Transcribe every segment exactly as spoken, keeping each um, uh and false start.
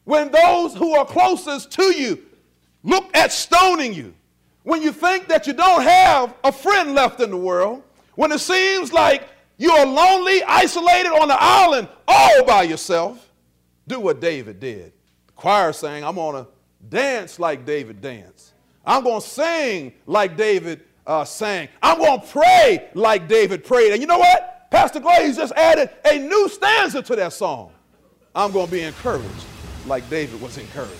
when those who are closest to you look at stoning you, when you think that you don't have a friend left in the world, when it seems like you're lonely, isolated on an island all by yourself, do what David did. The choir sang, I'm going to dance like David danced. I'm going to sing like David uh, sang. I'm going to pray like David prayed. And you know what? Pastor Glaze just added a new stanza to that song. I'm going to be encouraged like David was encouraged.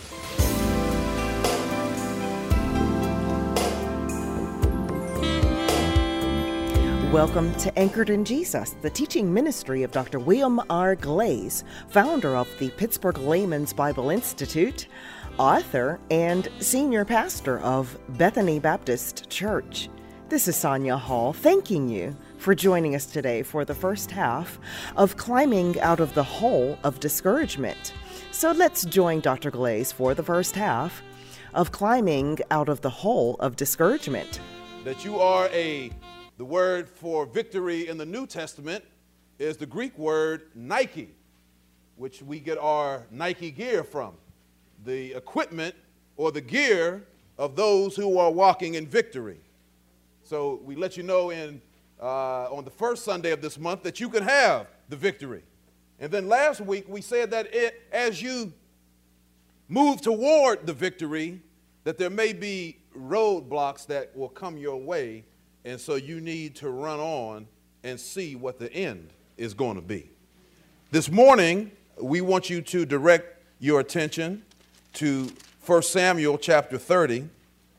Welcome to Anchored in Jesus, the teaching ministry of Doctor William R. Glaze, founder of the Pittsburgh Layman's Bible Institute, author, and senior pastor of Bethany Baptist Church. This is Sonia Hall thanking you for joining us today for the first half of Climbing Out of the Hole of Discouragement. So let's join Doctor Glaze for the first half of Climbing Out of the Hole of Discouragement. That you are a The word for victory in the New Testament is the Greek word Nike, which we get our Nike gear from, the equipment or the gear of those who are walking in victory. So we let you know in uh, on the first Sunday of this month that you can have the victory. And then last week we said that it, as you move toward the victory, that there may be roadblocks that will come your way. And so you need to run on and see what the end is going to be. This morning, we want you to direct your attention to First Samuel chapter thirty.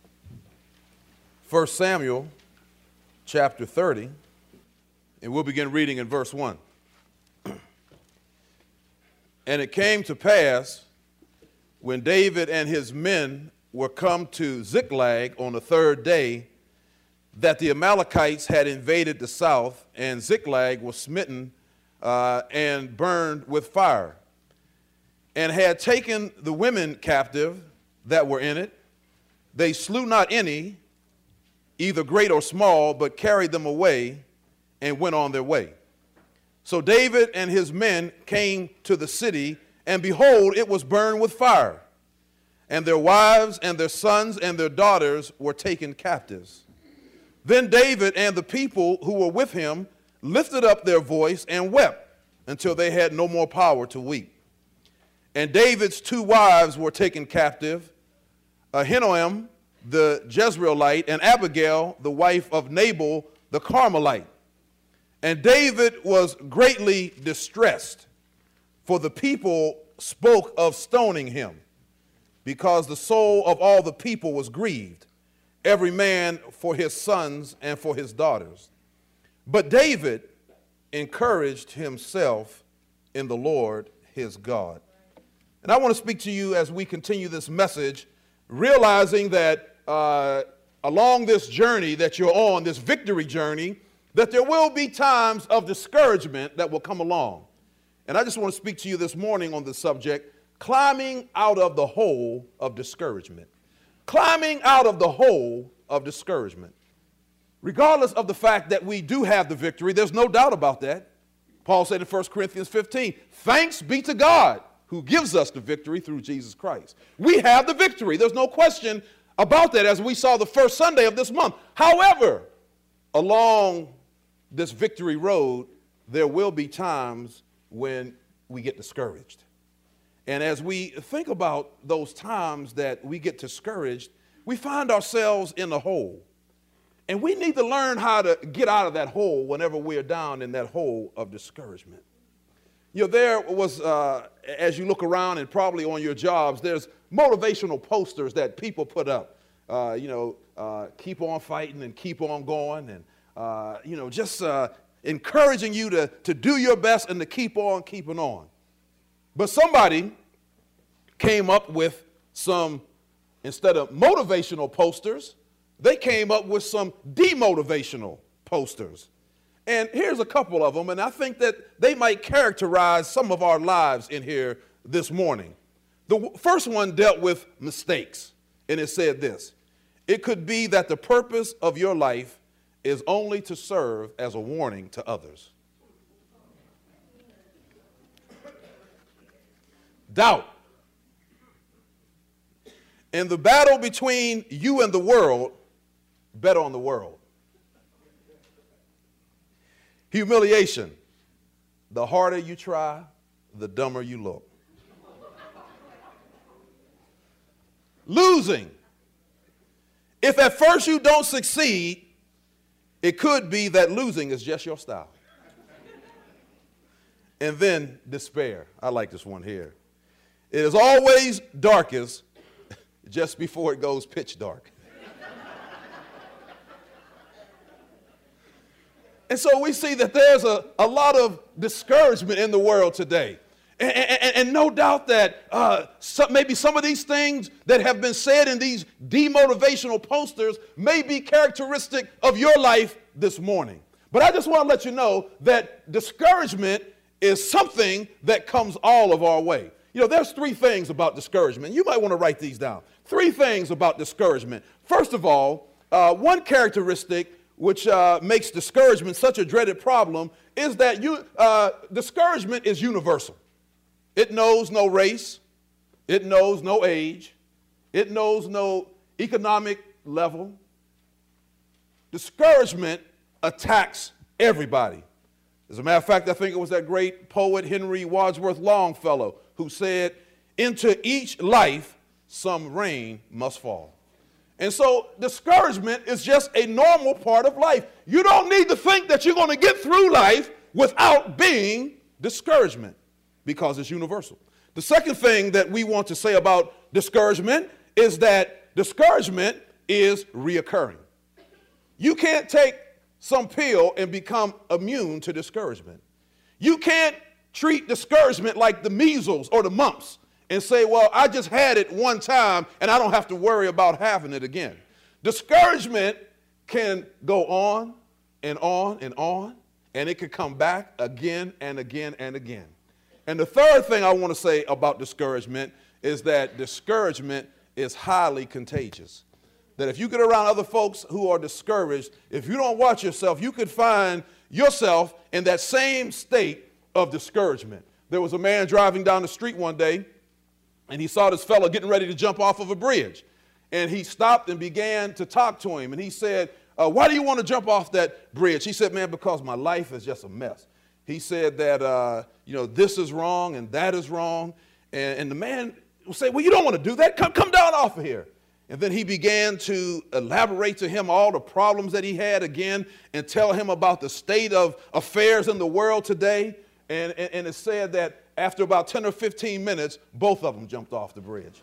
First Samuel chapter thirty. And we'll begin reading in verse one. And it came to pass, when David and his men were come to Ziklag on the third day, that the Amalekites had invaded the south, and Ziklag was smitten uh, and burned with fire, and had taken the women captive that were in it. They slew not any, either great or small, but carried them away and went on their way. So David and his men came to the city, and behold, it was burned with fire, and their wives and their sons and their daughters were taken captives. Then David and the people who were with him lifted up their voice and wept until they had no more power to weep. And David's two wives were taken captive, Ahinoam the Jezreelite and Abigail the wife of Nabal the Carmelite. And David was greatly distressed, for the people spoke of stoning him, because the soul of all the people was grieved, every man for his sons and for his daughters. But David encouraged himself in the Lord his God. And I want to speak to you as we continue this message, realizing that uh, along this journey that you're on, this victory journey, that there will be times of discouragement that will come along. And I just want to speak to you this morning on the subject, climbing out of the hole of discouragement. Climbing out of the hole of discouragement. Regardless of the fact that we do have the victory, there's no doubt about that. Paul said in First Corinthians fifteen, thanks be to God who gives us the victory through Jesus Christ. We have the victory. There's no question about that, as we saw the first Sunday of this month. However, along this victory road, there will be times when we get discouraged. And as we think about those times that we get discouraged, we find ourselves in a hole. And we need to learn how to get out of that hole whenever we're down in that hole of discouragement. You know, there was, uh, as you look around and probably on your jobs, there's motivational posters that people put up. Uh, you know, uh, keep on fighting and keep on going, and, uh, you know, just uh, encouraging you to, to do your best and to keep on keeping on. But somebody came up with some, instead of motivational posters, they came up with some demotivational posters. And here's a couple of them, and I think that they might characterize some of our lives in here this morning. The first one dealt with mistakes, and it said this: it could be that the purpose of your life is only to serve as a warning to others. Doubt. In the battle between you and the world, bet on the world. Humiliation. The harder you try, the dumber you look. Losing. If at first you don't succeed, it could be that losing is just your style. And then despair. I like this one here. It is always darkest just before it goes pitch dark. And so we see that there's a, a lot of discouragement in the world today. And, and, and no doubt that uh, some, maybe some of these things that have been said in these demotivational posters may be characteristic of your life this morning. But I just want to let you know that discouragement is something that comes all of our way. You know, there's three things about discouragement. You might want to write these down. Three things about discouragement. First of all, uh, one characteristic which uh, makes discouragement such a dreaded problem is that you, uh, discouragement is universal. It knows no race. It knows no age. It knows no economic level. Discouragement attacks everybody. As a matter of fact, I think it was that great poet Henry Wadsworth Longfellow who said, "Into each life some rain must fall." And so discouragement is just a normal part of life. You don't need to think that you're going to get through life without being discouragement, because it's universal. The second thing that we want to say about discouragement is that discouragement is reoccurring. You can't take some pill and become immune to discouragement. You can't treat discouragement like the measles or the mumps and say, well, I just had it one time and I don't have to worry about having it again. Discouragement can go on and on and on, and it can come back again and again and again. And the third thing I want to say about discouragement is that discouragement is highly contagious. That if you get around other folks who are discouraged, if you don't watch yourself, you could find yourself in that same state of discouragement. There was a man driving down the street one day, and he saw this fellow getting ready to jump off of a bridge. And he stopped and began to talk to him. And he said, uh, why do you want to jump off that bridge? He said, man, because my life is just a mess. He said that, uh, you know, this is wrong and that is wrong. And, and the man would say, well, you don't want to do that. Come, come down off of here. And then he began to elaborate to him all the problems that he had again and tell him about the state of affairs in the world today. And, and, and it said that after about ten or fifteen minutes, both of them jumped off the bridge.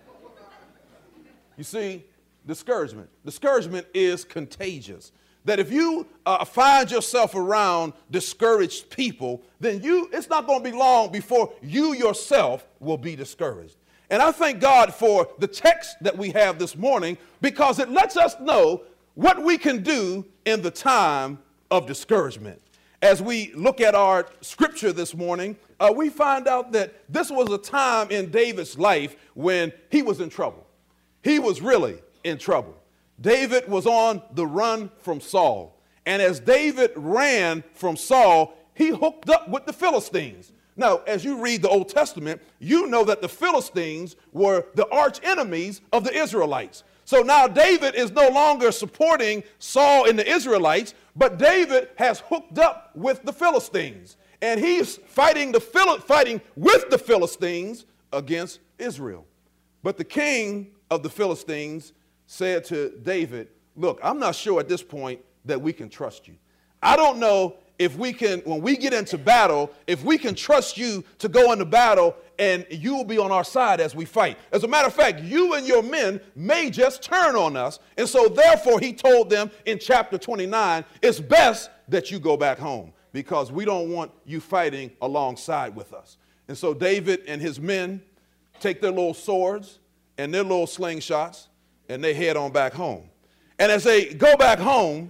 You see, discouragement. Discouragement is contagious. That if you uh, find yourself around discouraged people, then you it's not going to be long before you yourself will be discouraged. And I thank God for the text that we have this morning, because it lets us know what we can do in the time of discouragement. As we look at our scripture this morning, uh, we find out that this was a time in David's life when he was in trouble. He was really in trouble. David was on the run from Saul. And as David ran from Saul, he hooked up with the Philistines. Now, as you read the Old Testament, you know that the Philistines were the arch enemies of the Israelites. So now David is no longer supporting Saul and the Israelites, but David has hooked up with the Philistines. And he's fighting, the Phil- fighting with the Philistines against Israel. But the king of the Philistines said to David, look, I'm not sure at this point that we can trust you. I don't know if we can, when we get into battle, if we can trust you to go into battle and you will be on our side as we fight. As a matter of fact, you and your men may just turn on us. And so therefore he told them in chapter twenty-nine, it's best that you go back home because we don't want you fighting alongside with us. And so David and his men take their little swords and their little slingshots and they head on back home. And as they go back home,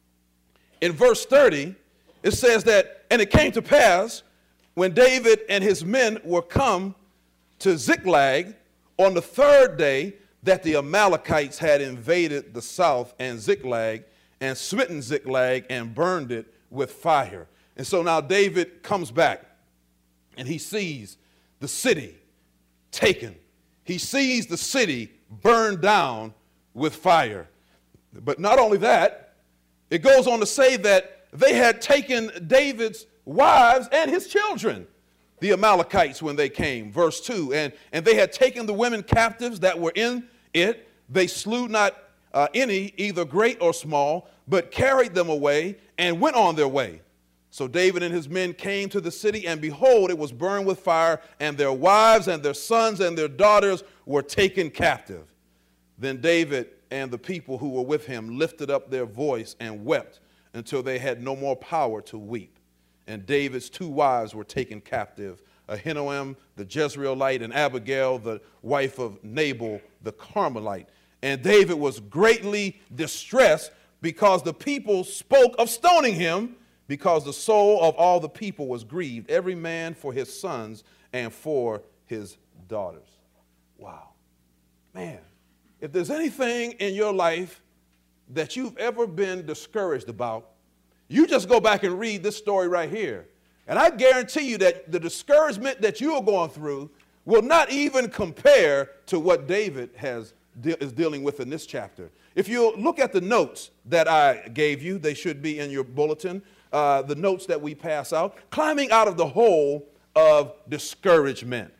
in verse thirty, it says that, and it came to pass when David and his men were come to Ziklag on the third day that the Amalekites had invaded the south and Ziklag and smitten Ziklag and burned it with fire. And so now David comes back and he sees the city taken. He sees the city burned down with fire. But not only that, it goes on to say that they had taken David's wives and his children, the Amalekites, when they came. Verse two, and, and they had taken the women captives that were in it. They slew not uh, any, either great or small, but carried them away and went on their way. So David and his men came to the city, and behold, it was burned with fire, and their wives and their sons and their daughters were taken captive. Then David and the people who were with him lifted up their voice and wept until they had no more power to weep. And David's two wives were taken captive, Ahinoam the Jezreelite and Abigail the wife of Nabal the Carmelite. And David was greatly distressed because the people spoke of stoning him, because the soul of all the people was grieved, every man for his sons and for his daughters. Wow. Man, if there's anything in your life that you've ever been discouraged about, you just go back and read this story right here. And I guarantee you that the discouragement that you are going through will not even compare to what David has is dealing with in this chapter. If you look at the notes that I gave you, they should be in your bulletin. Uh, the notes that we pass out, climbing out of the hole of discouragement.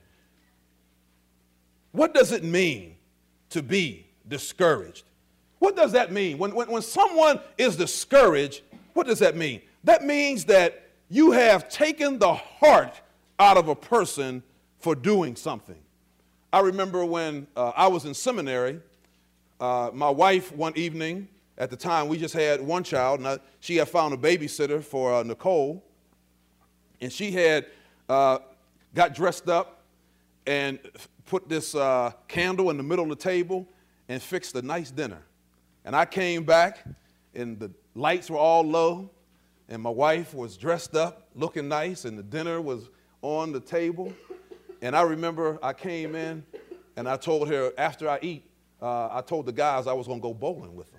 What does it mean to be discouraged? What does that mean? When, when, when someone is discouraged, what does that mean? That means that you have taken the heart out of a person for doing something. I remember when uh, I was in seminary, uh, my wife one evening, at the time, we just had one child, and I, she had found a babysitter for uh, Nicole, and she had uh, got dressed up and put this uh, candle in the middle of the table and fixed a nice dinner. And I came back, and the lights were all low, and my wife was dressed up, looking nice, and the dinner was on the table. And I remember I came in, and I told her, after I eat, uh, I told the guys I was going to go bowling with them.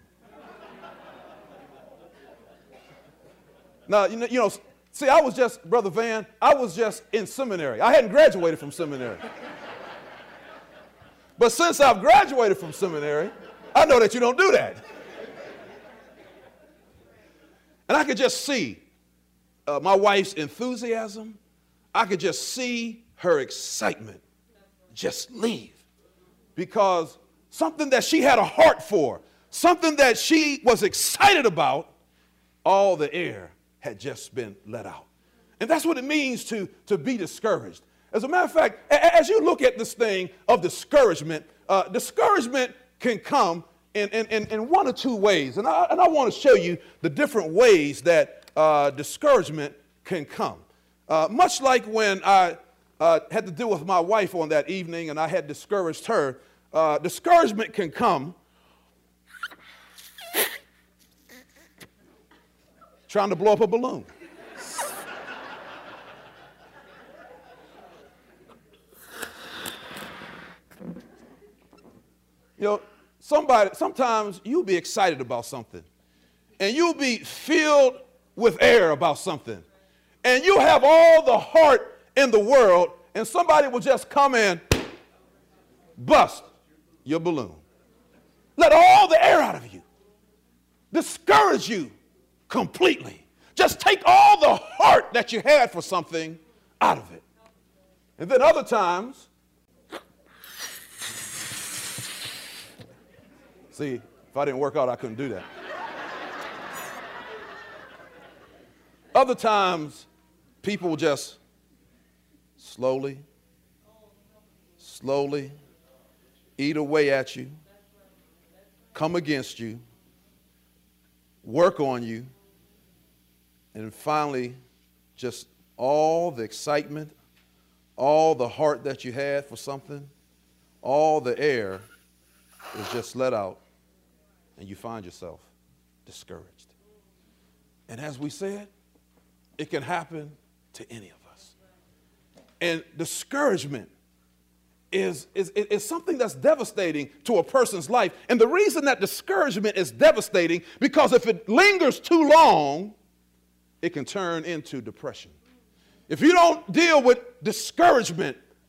Now, you know, you know, see, I was just, Brother Van, I was just in seminary. I hadn't graduated from seminary. But since I've graduated from seminary, I know that you don't do that. And I could just see uh, my wife's enthusiasm. I could just see her excitement just leave. Because something that she had a heart for, something that she was excited about, all the air had just been let out. And that's what it means to, to be discouraged. As a matter of fact, a- as you look at this thing of discouragement, uh, discouragement can come in, in, in, in one or two ways. And I, and I want to show you the different ways that uh, discouragement can come. Uh, much like when I uh, had to deal with my wife on that evening and I had discouraged her, uh, discouragement can come trying to blow up a balloon. You know, somebody, sometimes you'll be excited about something, and you'll be filled with air about something, and you'll have all the heart in the world, and somebody will just come in, bust your balloon. Let all the air out of you. Discourage you completely. Just take all the heart that you had for something out of it. And then other times, see, if I didn't work out, I couldn't do that. Other times, people will just slowly, slowly eat away at you, come against you, work on you, and finally, just all the excitement, all the heart that you had for something, all the air is just let out, and you find yourself discouraged. And as we said, it can happen to any of us. And discouragement is, is, is something that's devastating to a person's life. And the reason that discouragement is devastating, because if it lingers too long, it can turn into depression. If you don't deal with discouragement uh,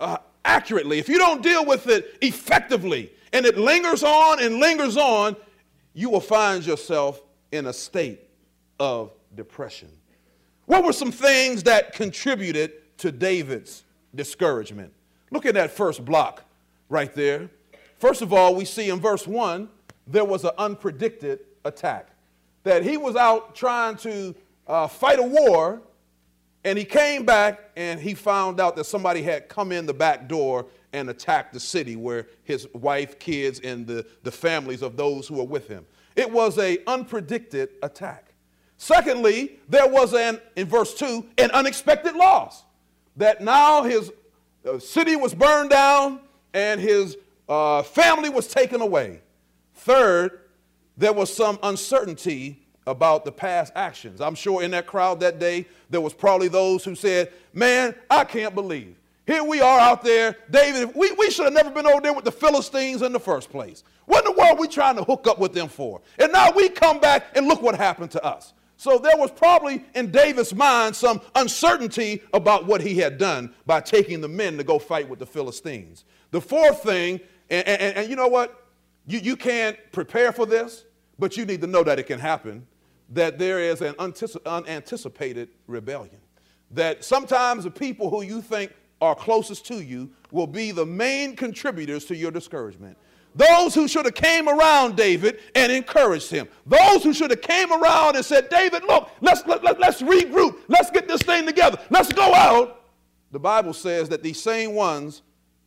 accurately, if you don't deal with it effectively, and it lingers on and lingers on, you will find yourself in a state of depression. What were some things that contributed to David's discouragement? Look at that first block right there. First of all, we see in verse one, there was an unpredicted attack. That he was out trying to uh, fight a war, and he came back and he found out that somebody had come in the back door and attacked the city where his wife, kids, and the, the families of those who were with him. It was an unpredicted attack. Secondly, there was, an, in verse two, an unexpected loss. That now his uh, city was burned down and his uh, family was taken away. Third, there was some uncertainty about the past actions. I'm sure in that crowd that day, there was probably those who said, man, I can't believe. Here we are out there, David, we, we should have never been over there with the Philistines in the first place. What in the world are we trying to hook up with them for? And now we come back and look what happened to us. So there was probably in David's mind some uncertainty about what he had done by taking the men to go fight with the Philistines. The fourth thing, and, and, and you know what? You, you can't prepare for this, but you need to know that it can happen, that there is an unanticipated rebellion. That sometimes the people who you think are closest to you will be the main contributors to your discouragement. Those who should have came around David and encouraged him. Those who should have came around and said, David, look, let's, let, let, let's regroup. Let's get this thing together. Let's go out. The Bible says that these same ones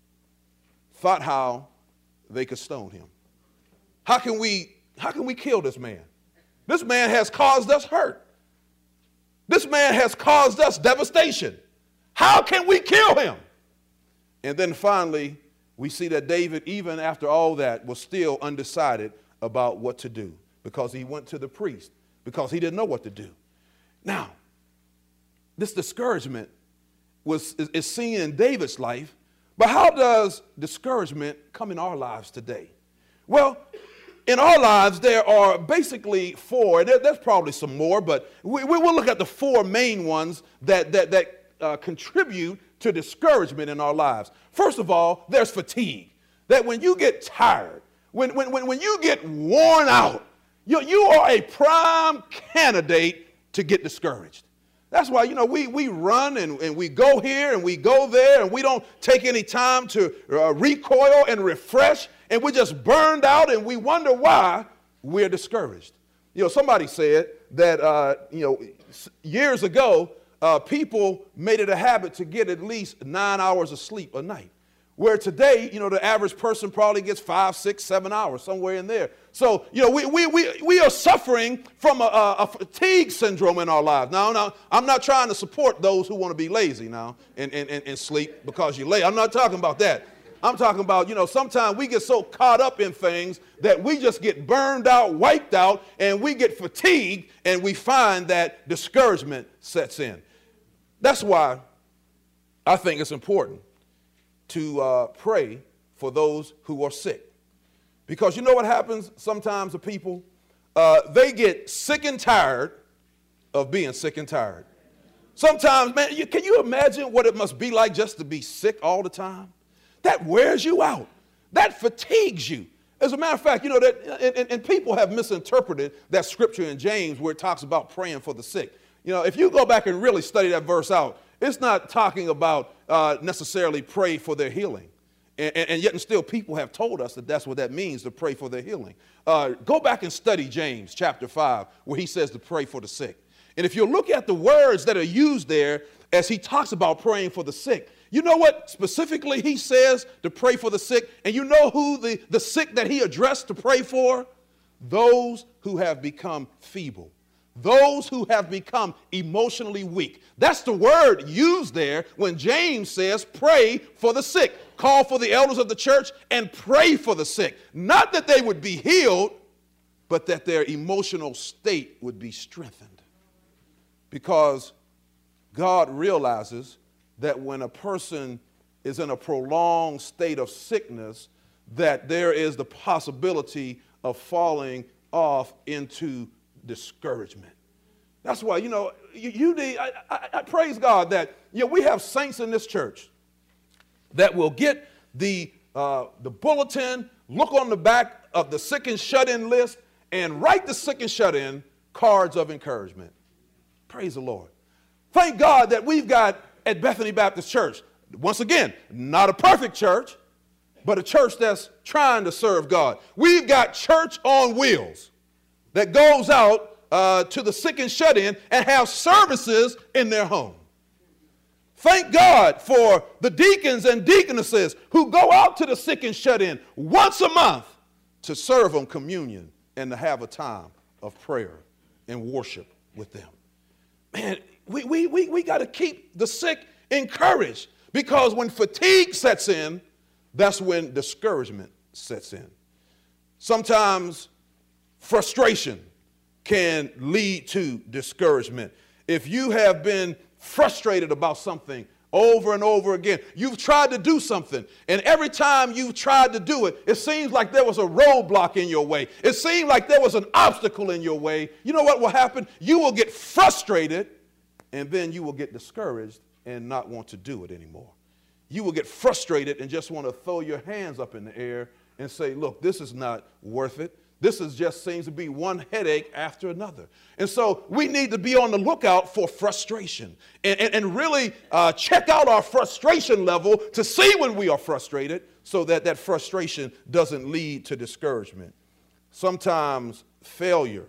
thought how they could stone him. How can we, how can we kill this man? This man has caused us hurt. This man has caused us devastation. How can we kill him? And then finally, we see that David, even after all that, was still undecided about what to do because he went to the priest because he didn't know what to do. Now, this discouragement was, is, is seen in David's life, but how does discouragement come in our lives today? Well, in our lives, there are basically four, there, there's probably some more, but we, we will look at the four main ones that, that, that uh, contribute to discouragement in our lives. First of all, there's fatigue. That when you get tired, when, when, when, when you get worn out, you, you are a prime candidate to get discouraged. That's why, you know, we, we run and, and we go here and we go there and we don't take any time to uh, recoil and refresh, and we're just burned out and we wonder why we're discouraged. You know, somebody said that, uh, you know, years ago, uh, people made it a habit to get at least nine hours of sleep a night. Where today, you know, the average person probably gets five, six, seven hours, somewhere in there. So, you know, we, we, we, we are suffering from a, a fatigue syndrome in our lives. Now, now, I'm not trying to support those who want to be lazy now and, and, and, and sleep because you're late. I'm not talking about that. I'm talking about, you know, sometimes we get so caught up in things that we just get burned out, wiped out, and we get fatigued, and we find that discouragement sets in. That's why I think it's important to uh, pray for those who are sick. Because you know what happens sometimes to people? Uh, they get sick and tired of being sick and tired. Sometimes, man, you, can you imagine what it must be like just to be sick all the time? That wears you out. That fatigues you. As a matter of fact, you know, that, and, and people have misinterpreted that scripture in James where it talks about praying for the sick. You know, if you go back and really study that verse out, it's not talking about uh, necessarily pray for their healing. And, and, and yet and still people have told us that that's what that means, to pray for their healing. Uh, go back and study James chapter five, where he says to pray for the sick. And if you look at the words that are used there as he talks about praying for the sick, you know what specifically he says to pray for the sick? And you know who the, the sick that he addressed to pray for? Those who have become feeble. Those who have become emotionally weak. That's the word used there when James says pray for the sick. Call for the elders of the church and pray for the sick. Not that they would be healed, but that their emotional state would be strengthened. Because God realizes that when a person is in a prolonged state of sickness, that there is the possibility of falling off into discouragement. That's why, you know, you, you need, I, I, I praise God that, you know, we have saints in this church that will get the, uh, the bulletin, look on the back of the sick and shut-in list, and write the sick and shut-in cards of encouragement. Praise the Lord. Thank God that we've got at Bethany Baptist Church, once again, not a perfect church, but a church that's trying to serve God. We've got church on wheels that goes out uh, to the sick and shut-in and have services in their home. Thank God for the deacons and deaconesses who go out to the sick and shut-in once a month to serve them communion and to have a time of prayer and worship with them. Man, we, we, we, we got to keep the sick encouraged, because when fatigue sets in, that's when discouragement sets in. Sometimes frustration can lead to discouragement. If you have been frustrated about something over and over again, you've tried to do something, and every time you've tried to do it, it seems like there was a roadblock in your way. It seemed like there was an obstacle in your way. You know what will happen? You will get frustrated, and then you will get discouraged and not want to do it anymore. You will get frustrated and just want to throw your hands up in the air and say, look, this is not worth it. This is just seems to be one headache after another. And so we need to be on the lookout for frustration and, and, and really uh, check out our frustration level to see when we are frustrated, so that that frustration doesn't lead to discouragement. Sometimes failure,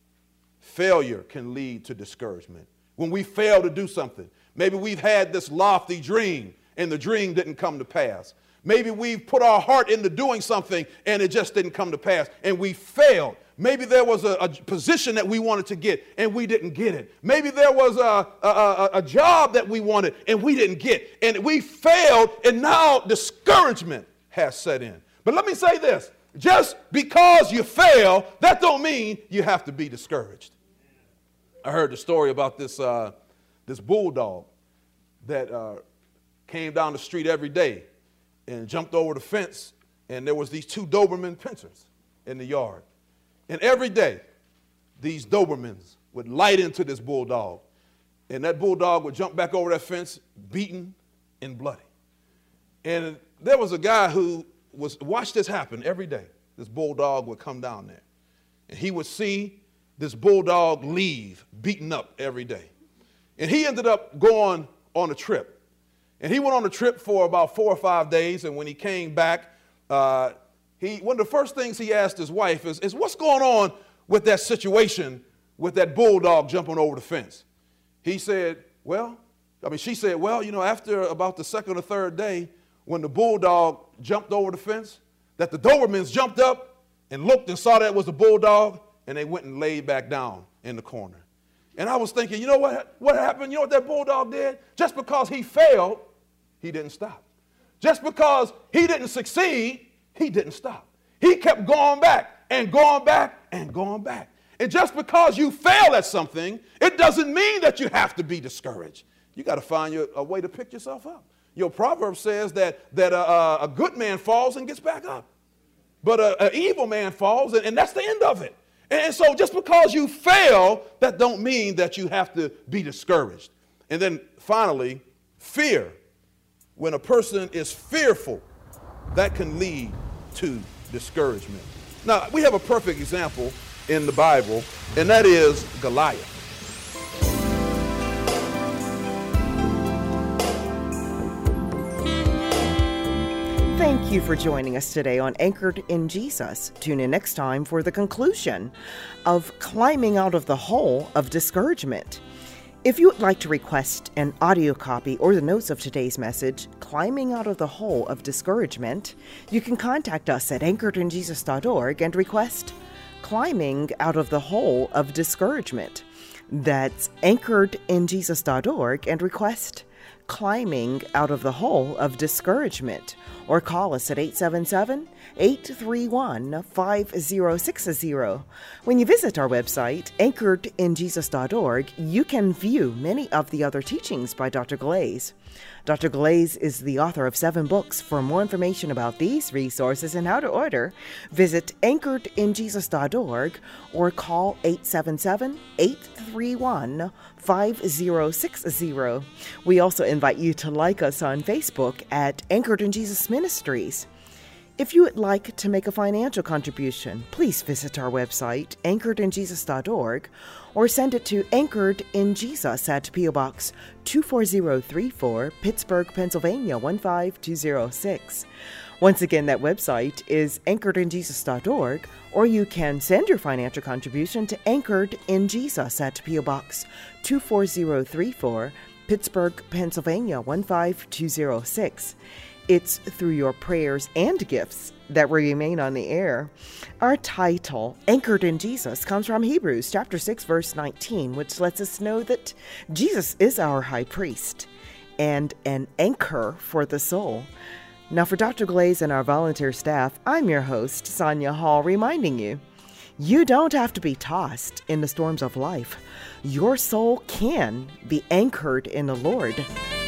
failure can lead to discouragement. When we fail to do something, maybe we've had this lofty dream and the dream didn't come to pass. Maybe we've put our heart into doing something and it just didn't come to pass, and we failed. Maybe there was a, a position that we wanted to get and we didn't get it. Maybe there was a, a, a, a job that we wanted and we didn't get, and we failed, and now discouragement has set in. But let me say this, just because you fail, that don't mean you have to be discouraged. I heard the story about this, uh, this bulldog that uh, came down the street every day and jumped over the fence, and there was these two Doberman pinschers in the yard. And every day, these Dobermans would light into this bulldog, and that bulldog would jump back over that fence, beaten and bloody. And there was a guy who was watched this happen every day. This bulldog would come down there, and he would see this bulldog leave beaten up every day. And he ended up going on a trip. And he went on a trip for about four or five days, and when he came back, uh, he one of the first things he asked his wife is, is, what's going on with that situation with that bulldog jumping over the fence? He said, well, I mean, she said, well, you know, after about the second or third day, when the bulldog jumped over the fence, that the Dobermans jumped up and looked and saw that it was the bulldog, and they went and laid back down in the corner. And I was thinking, you know what, what happened? You know what that bulldog did? Just because he failed, he didn't stop. Just because he didn't succeed, he didn't stop. He kept going back and going back and going back. And just because you fail at something, it doesn't mean that you have to be discouraged. You got to find your, a way to pick yourself up. Your proverb says that, that a, a good man falls and gets back up. But an evil man falls, and, and that's the end of it. And, and so just because you fail, that don't mean that you have to be discouraged. And then finally, fear. When a person is fearful, that can lead to discouragement. Now, we have a perfect example in the Bible, and that is Goliath. Thank you for joining us today on Anchored in Jesus. Tune in next time for the conclusion of Climbing Out of the Hole of Discouragement. If you would like to request an audio copy or the notes of today's message, Climbing Out of the Hole of Discouragement, you can contact us at anchored in jesus dot org and request Climbing Out of the Hole of Discouragement. That's anchored in jesus dot org and request Climbing Out of the Hole of Discouragement. Or call us at eight seven seven, eight three one, five zero six zero. When you visit our website, anchored in jesus dot org, you can view many of the other teachings by Doctor Glaze. Doctor Glaze is the author of seven books. For more information about these resources and how to order, visit anchored in jesus dot org or call eight seven seven, eight three one, five zero six zero. We also invite you to like us on Facebook at Anchored in Jesus Ministries. If you would like to make a financial contribution, please visit our website, anchored in jesus dot org, or send it to Anchored in Jesus at P O Box two four zero three four, Pittsburgh, Pennsylvania one five two zero six. Once again, that website is anchored in jesus dot org, or you can send your financial contribution to Anchored in Jesus at P O Box two four zero three four, Pittsburgh, Pennsylvania one five two zero six. It's through your prayers and gifts that we remain on the air. Our title, Anchored in Jesus, comes from Hebrews chapter six, verse nineteen, which lets us know that Jesus is our high priest and an anchor for the soul. Now, for Doctor Glaze and our volunteer staff, I'm your host, Sonia Hall, reminding you, you don't have to be tossed in the storms of life. Your soul can be anchored in the Lord.